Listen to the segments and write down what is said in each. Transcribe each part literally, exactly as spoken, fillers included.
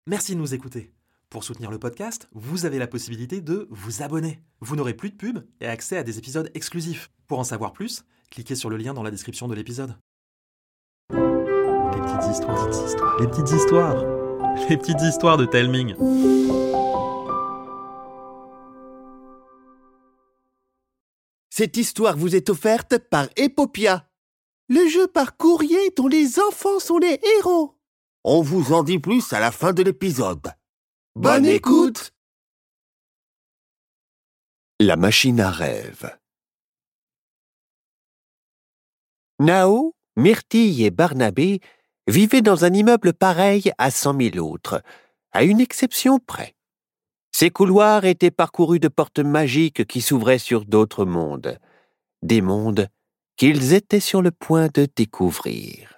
Merci de nous écouter. Pour soutenir le podcast, vous avez la possibilité de vous abonner. Vous n'aurez plus de pubs et accès à des épisodes exclusifs. Pour en savoir plus, cliquez sur le lien dans la description de l'épisode. Les petites histoires, les petites histoires, les petites histoires, les petites histoires de Telming. Cette histoire vous est offerte par Epopia, le jeu par courrier dont les enfants sont les héros. On vous en dit plus à la fin de l'épisode. Bonne écoute! La machine à rêve. Nao, Myrtille et Barnabé vivaient dans un immeuble pareil à cent mille autres, à une exception près. Ces couloirs étaient parcourus de portes magiques qui s'ouvraient sur d'autres mondes, des mondes qu'ils étaient sur le point de découvrir.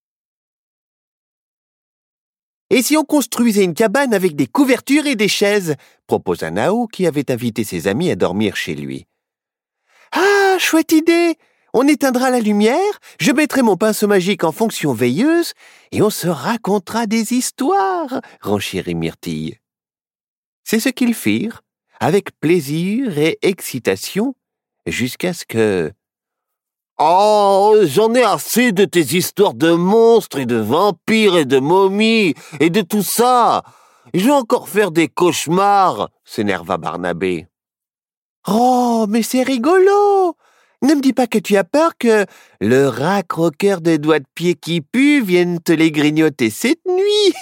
« Et si on construisait une cabane avec des couvertures et des chaises ?» proposa Nao qui avait invité ses amis à dormir chez lui. « Ah, chouette idée! On éteindra la lumière, je mettrai mon pinceau magique en fonction veilleuse et on se racontera des histoires !» renchérit Myrtille. C'est ce qu'ils firent, avec plaisir et excitation, jusqu'à ce que... « Oh, j'en ai assez de tes histoires de monstres et de vampires et de momies et de tout ça. Je vais encore faire des cauchemars, » s'énerva Barnabé. « Oh, mais c'est rigolo! Ne me dis pas que tu as peur que le rat croqueur de doigts de pied qui pue vienne te les grignoter cette nuit. »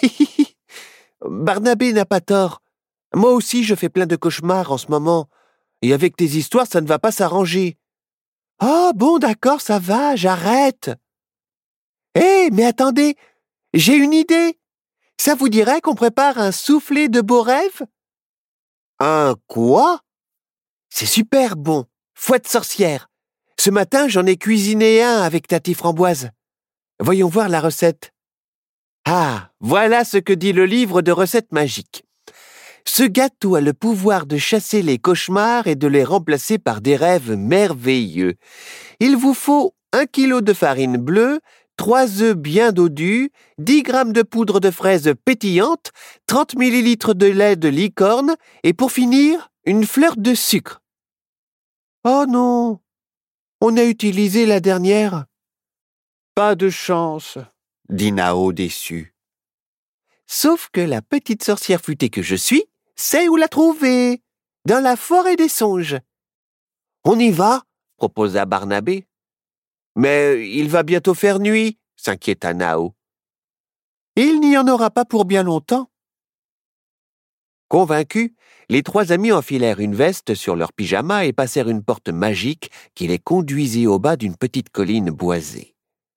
Barnabé n'a pas tort. Moi aussi, je fais plein de cauchemars en ce moment. Et avec tes histoires, ça ne va pas s'arranger. Oh, bon, d'accord, ça va, j'arrête. Hé, hey, mais attendez, j'ai une idée. Ça vous dirait qu'on prépare un soufflé de beaux rêves? Un quoi? C'est super bon, fouette sorcière. Ce matin, j'en ai cuisiné un avec Tati Framboise. Voyons voir la recette. Ah, voilà ce que dit le livre de recettes magiques. Ce gâteau a le pouvoir de chasser les cauchemars et de les remplacer par des rêves merveilleux. Il vous faut un kilo de farine bleue, trois œufs bien dodus, dix grammes de poudre de fraise pétillante, trente millilitres de lait de licorne et pour finir, une fleur de sucre. Oh non, on a utilisé la dernière. Pas de chance, dit Nao déçu. Sauf que la petite sorcière futée que je suis sait où la trouver, dans la forêt des songes. On y va, proposa Barnabé. Mais il va bientôt faire nuit, s'inquiéta Nao. Il n'y en aura pas pour bien longtemps. Convaincus, les trois amis enfilèrent une veste sur leur pyjama et passèrent une porte magique qui les conduisit au bas d'une petite colline boisée.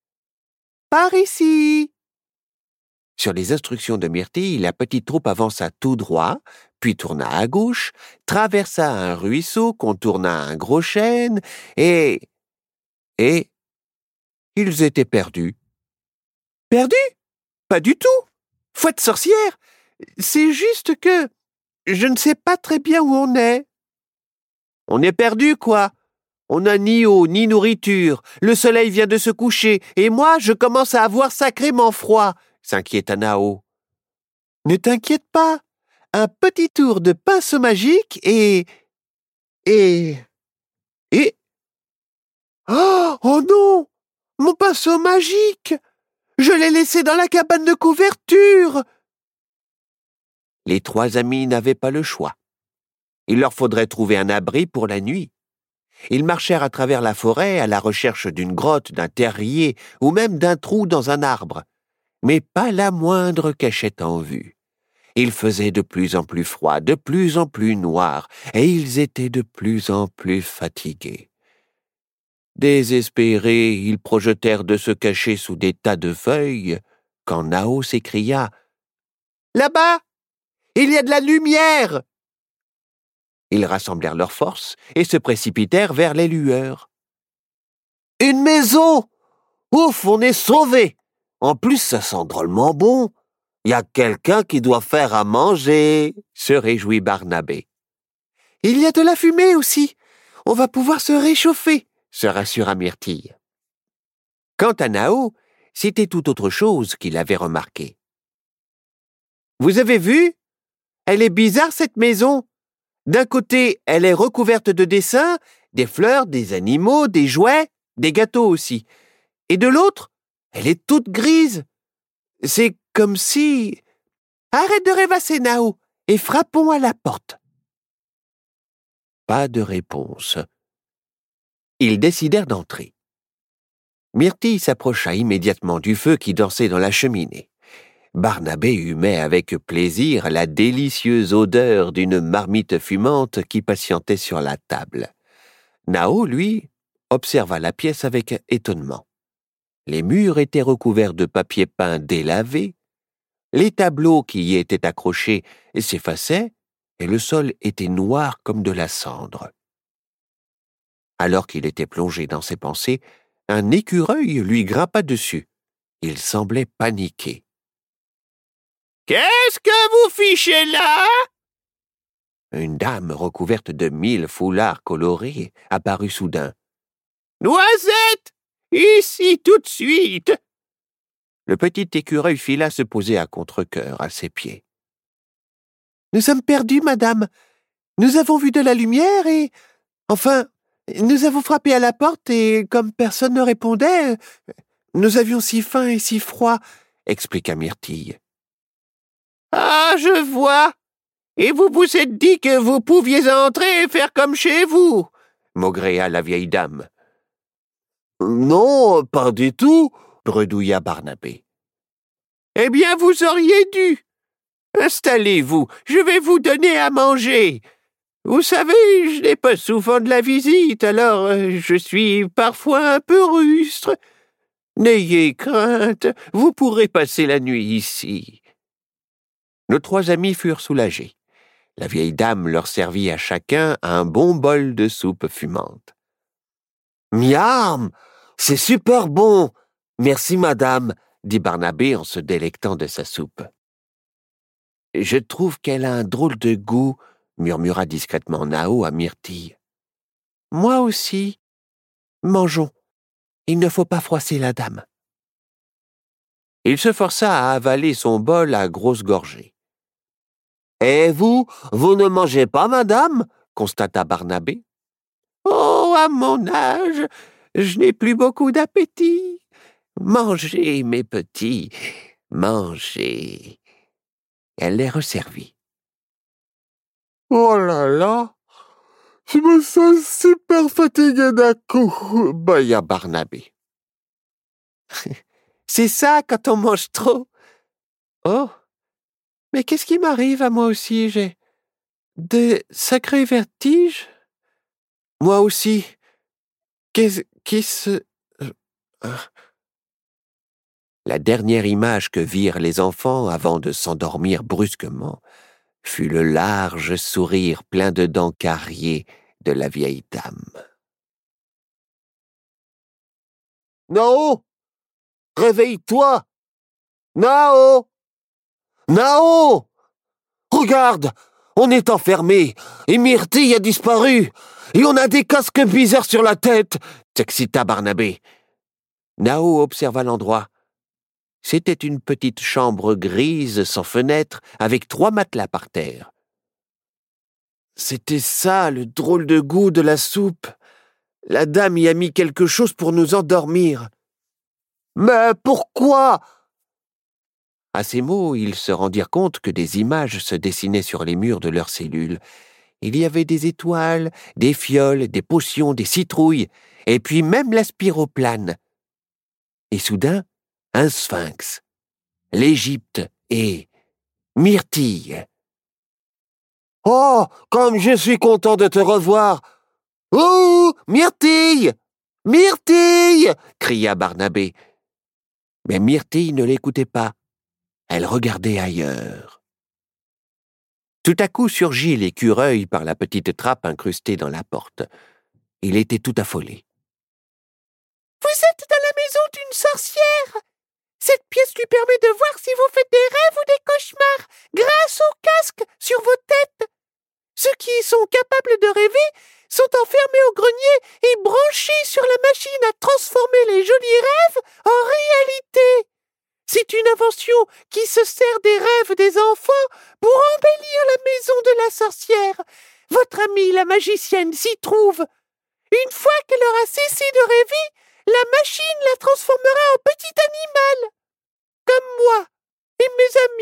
Par ici! Sur les instructions de Myrtille, la petite troupe avança tout droit, puis tourna à gauche, traversa un ruisseau, contourna un gros chêne, et... Et... ils étaient perdus. Perdus? Pas du tout! Fouette sorcière! C'est juste que... je ne sais pas très bien où on est. On est perdu, quoi! On n'a ni eau, ni nourriture. Le soleil vient de se coucher, et moi, je commence à avoir sacrément froid, s'inquiéta Nao. Ne t'inquiète pas. Un petit tour de pinceau magique et... Et... Et... Oh, oh non! Mon pinceau magique! Je l'ai laissé dans la cabane de couverture! Les trois amis n'avaient pas le choix. Il leur faudrait trouver un abri pour la nuit. Ils marchèrent à travers la forêt à la recherche d'une grotte, d'un terrier ou même d'un trou dans un arbre, mais pas la moindre cachette en vue. Il faisait de plus en plus froid, de plus en plus noir, et ils étaient de plus en plus fatigués. Désespérés, ils projetèrent de se cacher sous des tas de feuilles, quand Nao s'écria « Là-bas, il y a de la lumière !» Ils rassemblèrent leurs forces et se précipitèrent vers les lueurs. « Une maison! Ouf, on est sauvés! En plus, ça sent drôlement bon. Il y a quelqu'un qui doit faire à manger, » se réjouit Barnabé. « Il y a de la fumée aussi. On va pouvoir se réchauffer, » se rassura Myrtille. Quant à Nao, c'était tout autre chose qu'il avait remarqué. Vous avez vu? Elle est bizarre, cette maison. D'un côté, elle est recouverte de dessins, des fleurs, des animaux, des jouets, des gâteaux aussi. Et de l'autre, elle est toute grise. C'est comme si... Arrête de rêvasser, Nao, et frappons à la porte. Pas de réponse. Ils décidèrent d'entrer. Myrtille s'approcha immédiatement du feu qui dansait dans la cheminée. Barnabé humait avec plaisir la délicieuse odeur d'une marmite fumante qui patientait sur la table. Nao, lui, observa la pièce avec étonnement. Les murs étaient recouverts de papier peint délavé, les tableaux qui y étaient accrochés s'effaçaient, et le sol était noir comme de la cendre. Alors qu'il était plongé dans ses pensées, un écureuil lui grimpa dessus. Il semblait paniqué. « Qu'est-ce que vous fichez là ?» Une dame recouverte de mille foulards colorés apparut soudain. « Noisette, ici tout de suite !» Le petit écureuil fila se poser à contre-cœur à ses pieds. « Nous sommes perdus, madame. Nous avons vu de la lumière et... Enfin, nous avons frappé à la porte et, comme personne ne répondait, nous avions si faim et si froid, » expliqua Myrtille. « Ah, je vois. Et vous vous êtes dit que vous pouviez entrer et faire comme chez vous, » maugréa la vieille dame. « Non, pas du tout, » bredouilla Barnabé. « Eh bien, vous auriez dû. Installez-vous, je vais vous donner à manger. Vous savez, je n'ai pas souvent de la visite, alors euh, je suis parfois un peu rustre. N'ayez crainte, vous pourrez passer la nuit ici. » Nos trois amis furent soulagés. La vieille dame leur servit à chacun un bon bol de soupe fumante. « Miam, c'est super bon. Merci, madame, » dit Barnabé en se délectant de sa soupe. « Je trouve qu'elle a un drôle de goût, » murmura discrètement Nao à Myrtille. « Moi aussi. Mangeons. Il ne faut pas froisser la dame. » Il se força à avaler son bol à grosses gorgées. « Et vous, vous ne mangez pas, madame ?» constata Barnabé. « Oh, à mon âge, je n'ai plus beaucoup d'appétit. Mangez, mes petits, mangez. » Elle les resservit. « Oh là là, je me sens super fatigué d'un coup, » bâilla Barnabé. « C'est ça quand on mange trop. Oh, mais qu'est-ce qui m'arrive à moi aussi? J'ai de sacrés vertiges. Moi aussi. Qu'est-ce qui se... La dernière image que virent les enfants avant de s'endormir brusquement fut le large sourire plein de dents carriées de la vieille dame. « Nao! Réveille-toi! Nao! Nao! Regarde! On est enfermé, et Myrtille a disparu, et on a des casques bizarres sur la tête !» s'excita Barnabé. Nao observa l'endroit. C'était une petite chambre grise sans fenêtre, avec trois matelas par terre. C'était ça, le drôle de goût de la soupe. La dame y a mis quelque chose pour nous endormir. « Mais pourquoi ?» À ces mots, ils se rendirent compte que des images se dessinaient sur les murs de leur cellule. Il y avait des étoiles, des fioles, des potions, des citrouilles, et puis même la spiroplane. Et soudain, un sphinx, l'Égypte et Myrtille. « Oh, comme je suis content de te revoir! Oh, Myrtille! Myrtille !» cria Barnabé. Mais Myrtille ne l'écoutait pas. Elle regardait ailleurs. Tout à coup surgit l'écureuil par la petite trappe incrustée dans la porte. Il était tout affolé. « Vous êtes dans la maison d'une sorcière! Cette pièce lui permet de voir si vous faites des rêves ou des cauchemars grâce au casque sur vos têtes. Ceux qui sont capables de rêver sont enfermés au grenier et branchés sur la machine à transformer les jolis rêves en réalité. C'est une invention qui se sert des rêves des enfants pour embellir la maison de la sorcière. Votre amie, la magicienne, s'y trouve. Une fois qu'elle aura cessé de rêver, la machine la transformera en petit animal, comme moi et mes amis. »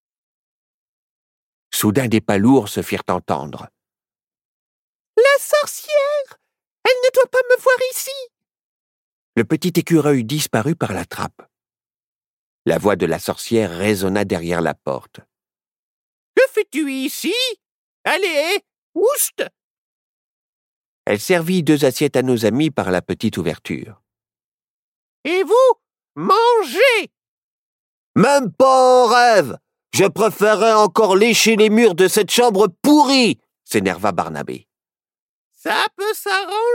Soudain, des pas lourds se firent entendre. « La sorcière! Elle ne doit pas me voir ici !» Le petit écureuil disparut par la trappe. La voix de la sorcière résonna derrière la porte. « Que fais-tu ici? Allez, oust !» Elle servit deux assiettes à nos amis par la petite ouverture. « Et vous, mangez !»« Même pas en rêve! Je préférerais encore lécher les murs de cette chambre pourrie !» s'énerva Barnabé. « Ça peut s'arranger !»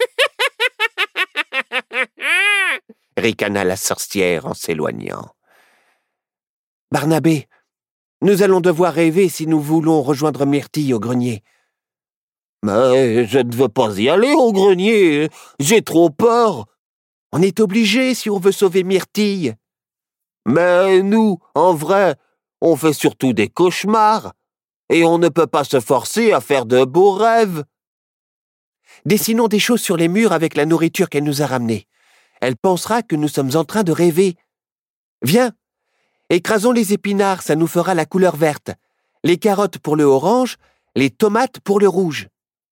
ricana la sorcière en s'éloignant. « Barnabé, nous allons devoir rêver si nous voulons rejoindre Myrtille au grenier. »« Mais je ne veux pas y aller au grenier, j'ai trop peur. »« On est obligé si on veut sauver Myrtille. »« Mais nous, en vrai, on fait surtout des cauchemars, et on ne peut pas se forcer à faire de beaux rêves. » Dessinons des choses sur les murs avec la nourriture qu'elle nous a ramenée. Elle pensera que nous sommes en train de rêver. Viens, écrasons les épinards, ça nous fera la couleur verte. Les carottes pour le orange, les tomates pour le rouge.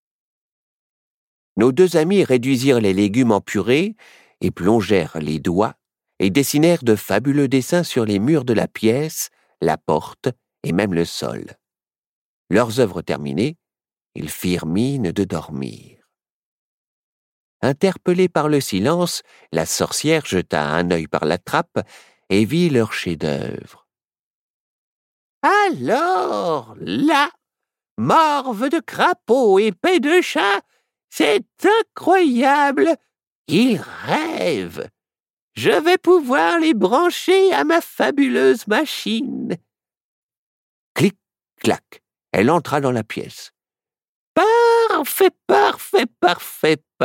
Nos deux amis réduisirent les légumes en purée et plongèrent les doigts et dessinèrent de fabuleux dessins sur les murs de la pièce, la porte et même le sol. Leurs œuvres terminées, ils firent mine de dormir. Interpellée par le silence, la sorcière jeta un œil par la trappe et vit leur chef-d'œuvre. « Alors, là, morve de crapaud et paix de chat, c'est incroyable! Ils rêvent! Je vais pouvoir les brancher à ma fabuleuse machine. » Clic, clac, elle entra dans la pièce. « Parfait, parfait, parfait, parfait! »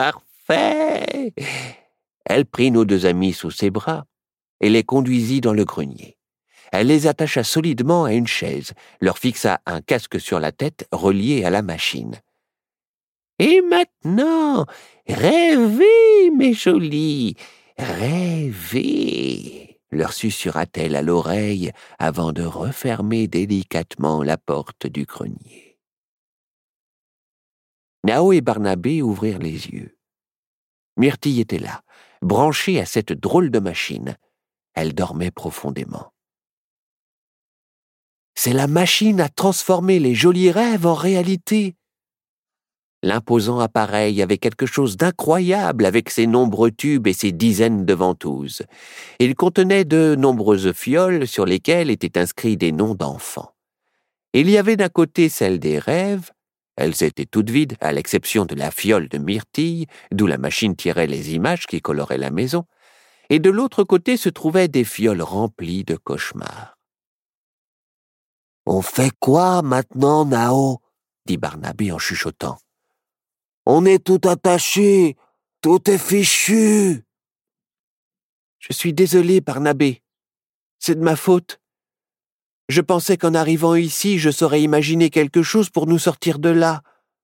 Elle prit nos deux amis sous ses bras et les conduisit dans le grenier. Elle les attacha solidement à une chaise, leur fixa un casque sur la tête relié à la machine. « Et maintenant, rêvez, mes jolis, rêvez !» leur susurra-t-elle à l'oreille avant de refermer délicatement la porte du grenier. Nao et Barnabé ouvrirent les yeux. Myrtille était là, branchée à cette drôle de machine. Elle dormait profondément. C'est la machine à transformer les jolis rêves en réalité. L'imposant appareil avait quelque chose d'incroyable avec ses nombreux tubes et ses dizaines de ventouses. Il contenait de nombreuses fioles sur lesquelles étaient inscrits des noms d'enfants. Il y avait d'un côté celle des rêves. Elles étaient toutes vides, à l'exception de la fiole de Myrtille, d'où la machine tirait les images qui coloraient la maison, et de l'autre côté se trouvaient des fioles remplies de cauchemars. « On fait quoi maintenant, Nao ?» dit Barnabé en chuchotant. « On est tout attaché, tout est fichu. » « Je suis désolé, Barnabé. C'est de ma faute. Je pensais qu'en arrivant ici, je saurais imaginer quelque chose pour nous sortir de là. »«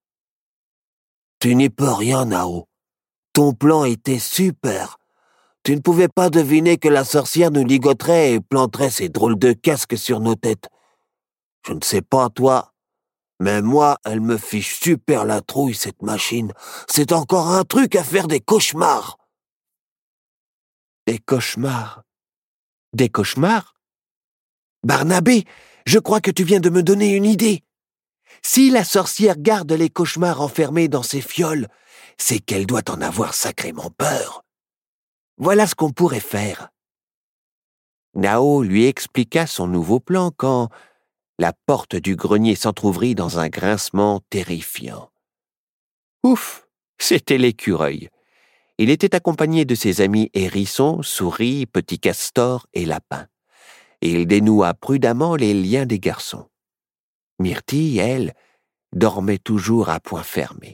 Tu n'y peux rien, Nao. Ton plan était super. Tu ne pouvais pas deviner que la sorcière nous ligoterait et planterait ces drôles de casques sur nos têtes. Je ne sais pas, toi, mais moi, elle me fiche super la trouille, cette machine. C'est encore un truc à faire des cauchemars. » Des cauchemars? Des cauchemars? Barnabé, je crois que tu viens de me donner une idée. Si la sorcière garde les cauchemars enfermés dans ses fioles, c'est qu'elle doit en avoir sacrément peur. Voilà ce qu'on pourrait faire. Nao lui expliqua son nouveau plan quand la porte du grenier s'entr'ouvrit dans un grincement terrifiant. Ouf, c'était l'écureuil. Il était accompagné de ses amis hérissons, souris, petits castors et lapins. Et il dénoua prudemment les liens des garçons. Myrtille, elle, dormait toujours à poing fermé.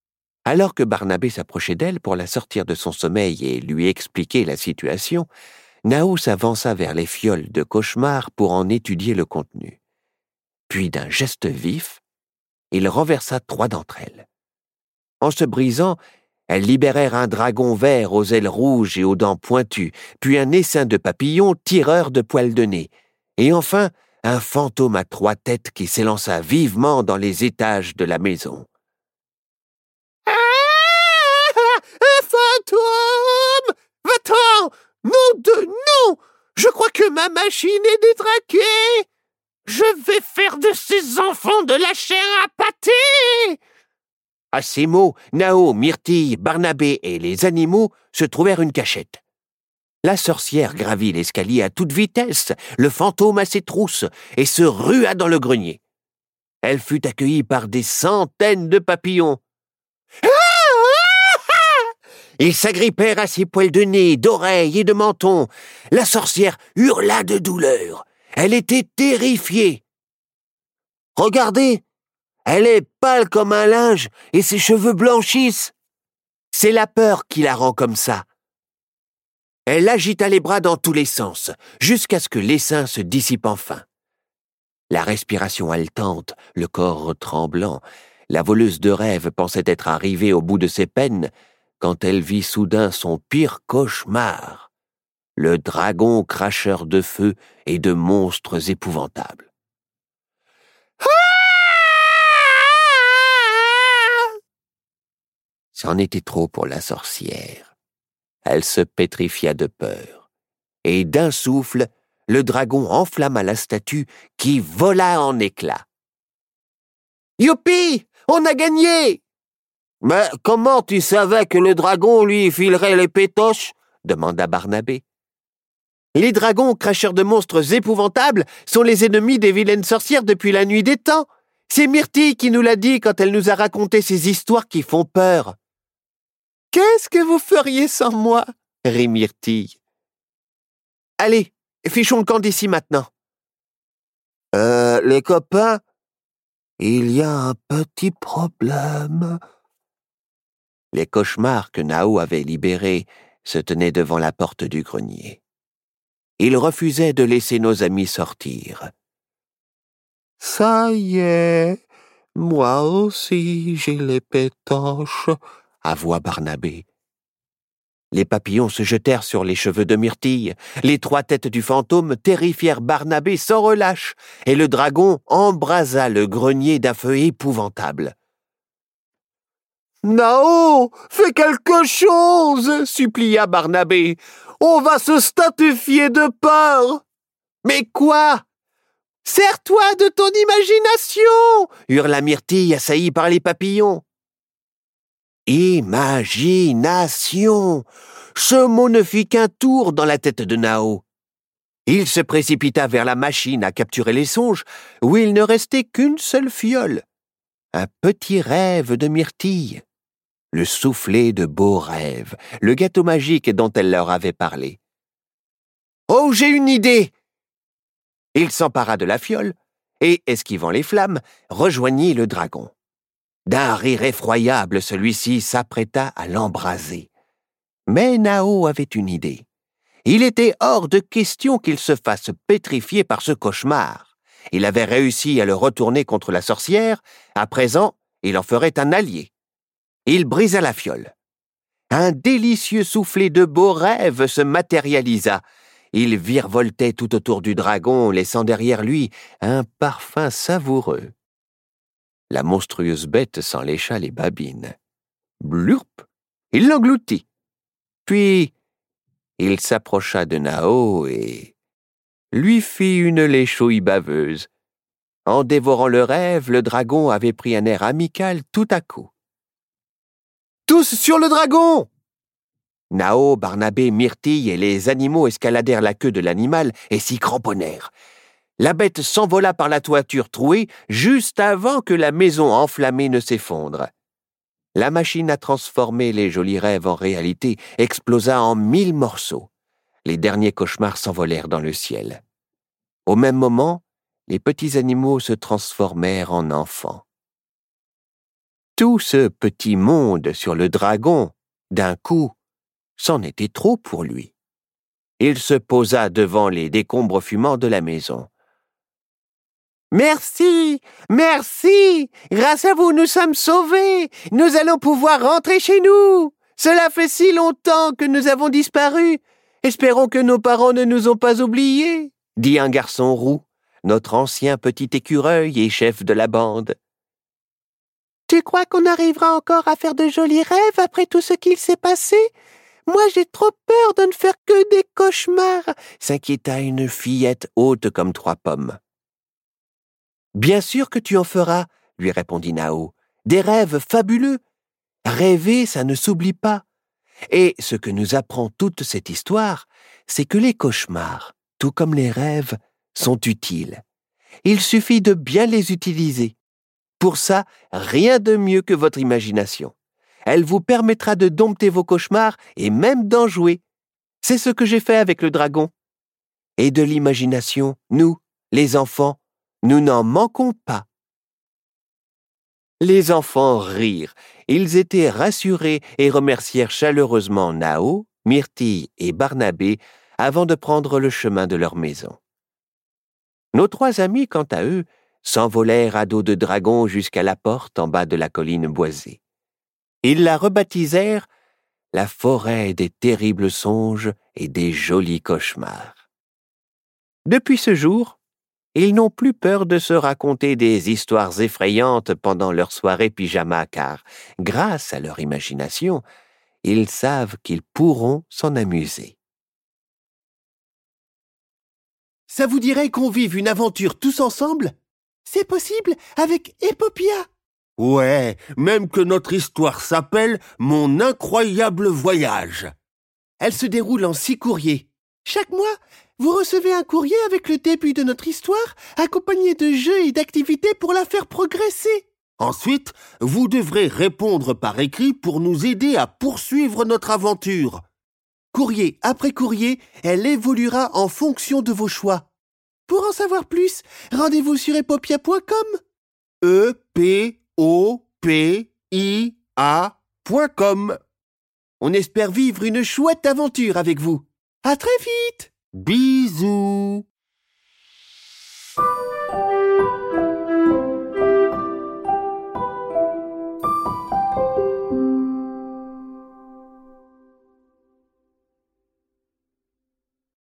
Alors que Barnabé s'approchait d'elle pour la sortir de son sommeil et lui expliquer la situation, Nao s'avança vers les fioles de cauchemar pour en étudier le contenu. Puis, d'un geste vif, il renversa trois d'entre elles. En se brisant, elles libérèrent un dragon vert aux ailes rouges et aux dents pointues, puis un essaim de papillons tireurs de poils de nez, et enfin un fantôme à trois têtes qui s'élança vivement dans les étages de la maison. « Ah! Un fantôme! Va-t'en! Nom de non! Je crois que ma machine est détraquée! Je vais faire de ces enfants de la chair à pâté! » À ces mots, Nao, Myrtille, Barnabé et les animaux se trouvèrent une cachette. La sorcière gravit l'escalier à toute vitesse, le fantôme à ses trousses, et se rua dans le grenier. Elle fut accueillie par des centaines de papillons. Ah! Ah! Ah! Ils s'agrippèrent à ses poils de nez, d'oreilles et de menton. La sorcière hurla de douleur. Elle était terrifiée. « Regardez, elle est pâle comme un linge et ses cheveux blanchissent. C'est la peur qui la rend comme ça. » Elle agita les bras dans tous les sens, jusqu'à ce que l'essaim se dissipe enfin. La respiration haletante, le corps tremblant, la voleuse de rêve pensait être arrivée au bout de ses peines quand elle vit soudain son pire cauchemar, le dragon cracheur de feu et de monstres épouvantables. C'en était trop pour la sorcière. Elle se pétrifia de peur, et d'un souffle, le dragon enflamma la statue qui vola en éclats. « Youpi! On a gagné !»« Mais comment tu savais que le dragon lui filerait les pétoches ?» demanda Barnabé. « Et les dragons, cracheurs de monstres épouvantables, sont les ennemis des vilaines sorcières depuis la nuit des temps. C'est Myrtille qui nous l'a dit quand elle nous a raconté ces histoires qui font peur. » « Qu'est-ce que vous feriez sans moi ?» rit Myrtille. « Allez, fichons le camp d'ici maintenant. »« Euh, les copains, il y a un petit problème. » Les cauchemars que Nao avait libérés se tenaient devant la porte du grenier. Ils refusaient de laisser nos amis sortir. « Ça y est, moi aussi j'ai les pétoches. » avoua Barnabé. Les papillons se jetèrent sur les cheveux de Myrtille. Les trois têtes du fantôme terrifièrent Barnabé sans relâche, et le dragon embrasa le grenier d'un feu épouvantable. « Nao, fais quelque chose !» supplia Barnabé. « On va se statufier de peur !»« Mais quoi ? Sers-toi de ton imagination !» hurla Myrtille, assaillie par les papillons. Imagination! Ce mot ne fit qu'un tour dans la tête de Nao. Il se précipita vers la machine à capturer les songes, où il ne restait qu'une seule fiole. Un petit rêve de Myrtille. Le soufflet de beaux rêves, le gâteau magique dont elle leur avait parlé. « Oh, j'ai une idée !» Il s'empara de la fiole et, esquivant les flammes, rejoignit le dragon. D'un rire effroyable, celui-ci s'apprêta à l'embraser. Mais Nao avait une idée. Il était hors de question qu'il se fasse pétrifier par ce cauchemar. Il avait réussi à le retourner contre la sorcière, à présent, il en ferait un allié. Il brisa la fiole. Un délicieux soufflet de beaux rêves se matérialisa. Il virevoltait tout autour du dragon, laissant derrière lui un parfum savoureux. La monstrueuse bête s'en lécha les babines. Blurp! Il l'engloutit. Puis, il s'approcha de Nao et lui fit une léchouille baveuse. En dévorant le rêve, le dragon avait pris un air amical tout à coup. « Tous sur le dragon !» Nao, Barnabé, Myrtille et les animaux escaladèrent la queue de l'animal et s'y cramponnèrent. La bête s'envola par la toiture trouée juste avant que la maison enflammée ne s'effondre. La machine à transformer les jolis rêves en réalité explosa en mille morceaux. Les derniers cauchemars s'envolèrent dans le ciel. Au même moment, les petits animaux se transformèrent en enfants. Tout ce petit monde sur le dragon, d'un coup, c'en était trop pour lui. Il se posa devant les décombres fumants de la maison. « Merci, merci! Grâce à vous, nous sommes sauvés! Nous allons pouvoir rentrer chez nous! Cela fait si longtemps que nous avons disparu! Espérons que nos parents ne nous ont pas oubliés! » dit un garçon roux, notre ancien petit écureuil et chef de la bande. « Tu crois qu'on arrivera encore à faire de jolis rêves après tout ce qu'il s'est passé? Moi, j'ai trop peur de ne faire que des cauchemars !» s'inquiéta une fillette haute comme trois pommes. « Bien sûr que tu en feras, » lui répondit Nao. « Des rêves fabuleux. Rêver, ça ne s'oublie pas. Et ce que nous apprend toute cette histoire, c'est que les cauchemars, tout comme les rêves, sont utiles. Il suffit de bien les utiliser. Pour ça, rien de mieux que votre imagination. Elle vous permettra de dompter vos cauchemars et même d'en jouer. C'est ce que j'ai fait avec le dragon. Et de l'imagination, nous, les enfants, nous n'en manquons pas. » Les enfants rirent. Ils étaient rassurés et remercièrent chaleureusement Nao, Myrtille et Barnabé avant de prendre le chemin de leur maison. Nos trois amis, quant à eux, s'envolèrent à dos de dragon jusqu'à la porte en bas de la colline boisée. Ils la rebaptisèrent la forêt des terribles songes et des jolis cauchemars. Depuis ce jour, ils n'ont plus peur de se raconter des histoires effrayantes pendant leur soirée pyjama car, grâce à leur imagination, ils savent qu'ils pourront s'en amuser. Ça vous dirait qu'on vive une aventure tous ensemble? C'est possible avec Epopia. Ouais, même que notre histoire s'appelle « Mon incroyable voyage ». Elle se déroule en six courriers. Chaque mois, vous recevez un courrier avec le début de notre histoire, accompagné de jeux et d'activités pour la faire progresser. Ensuite, vous devrez répondre par écrit pour nous aider à poursuivre notre aventure. Courrier après courrier, elle évoluera en fonction de vos choix. Pour en savoir plus, rendez-vous sur epopia point com. E P O P I A point com. On espère vivre une chouette aventure avec vous. À très vite. Bisous.